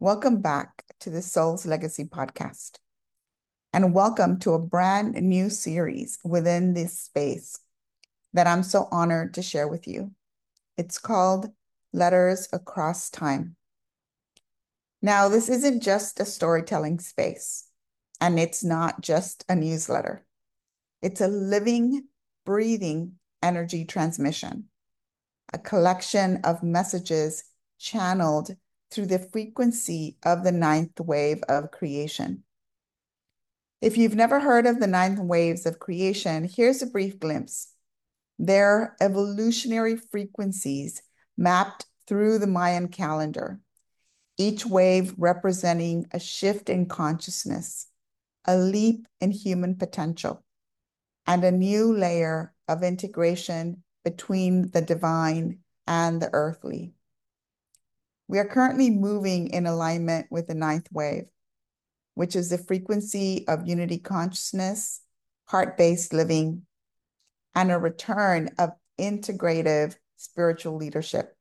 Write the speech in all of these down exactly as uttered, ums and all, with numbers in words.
Welcome back to the Soul's Legacy podcast, and welcome to a brand new series within this space that I'm so honored to share with you. It's called Letters Across Time. Now, this isn't just a storytelling space, and it's not just a newsletter. It's a living, breathing energy transmission, a collection of messages channeled through the frequency of the ninth wave of creation. If you've never heard of the ninth waves of creation, here's a brief glimpse. They're evolutionary frequencies mapped through the Mayan calendar, each wave representing a shift in consciousness, a leap in human potential, and a new layer of integration between the divine and the earthly. We are currently moving in alignment with the ninth wave, which is the frequency of unity consciousness, heart-based living, and a return of integrative spiritual leadership.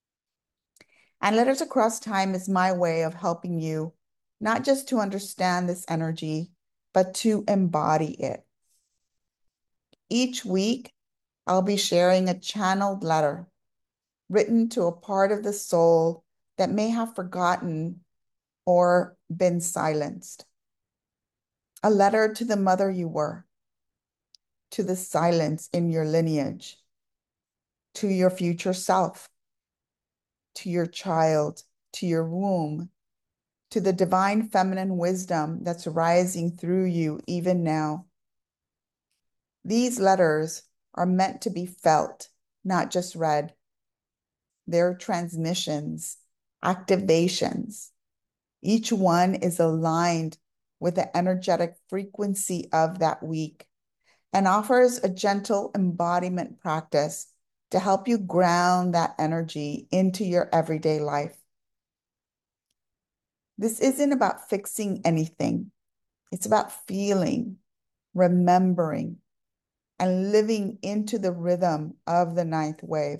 And Letters Across Time is my way of helping you not just to understand this energy, but to embody it. Each week, I'll be sharing a channeled letter written to a part of the soul that may have forgotten or been silenced. A letter to the mother you were, to the silence in your lineage, to your future self, to your child, to your womb, to the divine feminine wisdom that's rising through you even now. These letters are meant to be felt, not just read. They're transmissions, activations. Each one is aligned with the energetic frequency of that week and offers a gentle embodiment practice to help you ground that energy into your everyday life. This isn't about fixing anything. It's about feeling, remembering, and living into the rhythm of the ninth wave.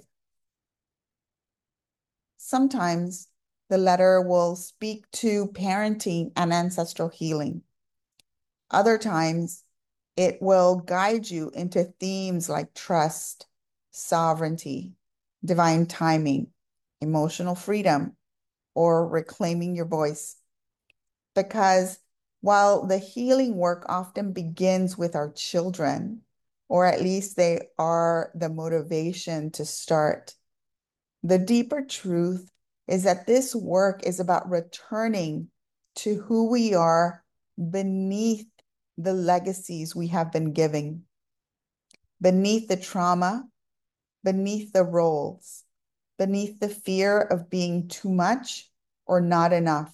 Sometimes the letter will speak to parenting and ancestral healing. Other times, it will guide you into themes like trust, sovereignty, divine timing, emotional freedom, or reclaiming your voice. Because while the healing work often begins with our children, or at least they are the motivation to start, the deeper truth is that this work is about returning to who we are beneath the legacies we have been giving, beneath the trauma, beneath the roles, beneath the fear of being too much or not enough.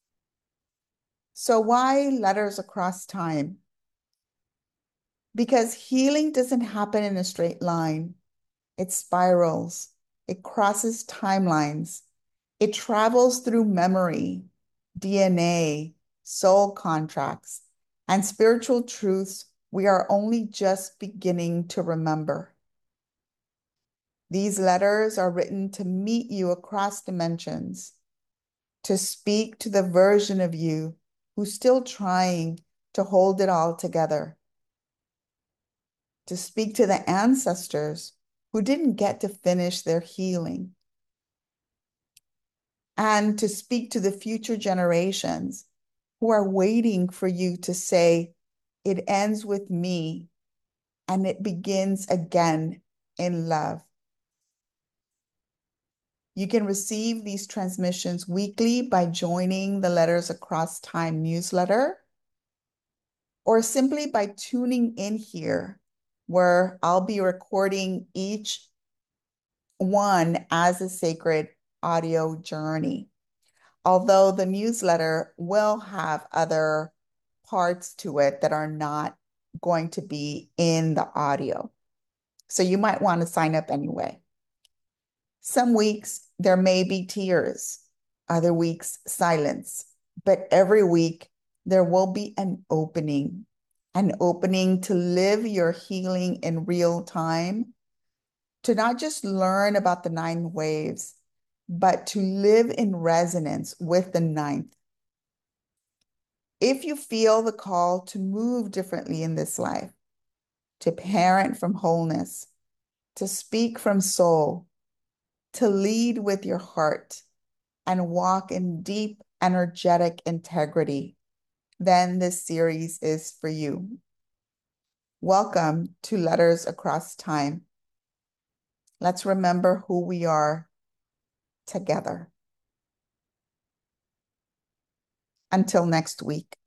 So why Letters Across Time? Because healing doesn't happen in a straight line. It spirals. It crosses timelines. It travels through memory, D N A, soul contracts, and spiritual truths we are only just beginning to remember. These letters are written to meet you across dimensions, to speak to the version of you who's still trying to hold it all together, to speak to the ancestors who didn't get to finish their healing, and to speak to the future generations who are waiting for you to say, it ends with me and it begins again in love. You can receive these transmissions weekly by joining the Letters Across Time newsletter, or simply by tuning in here, where I'll be recording each one as a sacred audio journey. Although the newsletter will have other parts to it that are not going to be in the audio. So you might want to sign up anyway. Some weeks there may be tears, other weeks silence, but every week there will be an opening, an opening to live your healing in real time, to not just learn about the nine waves, but to live in resonance with the ninth. If you feel the call to move differently in this life, to parent from wholeness, to speak from soul, to lead with your heart, and walk in deep, energetic integrity, then this series is for you. Welcome to Letters Across Time. Let's remember who we are together. Until next week.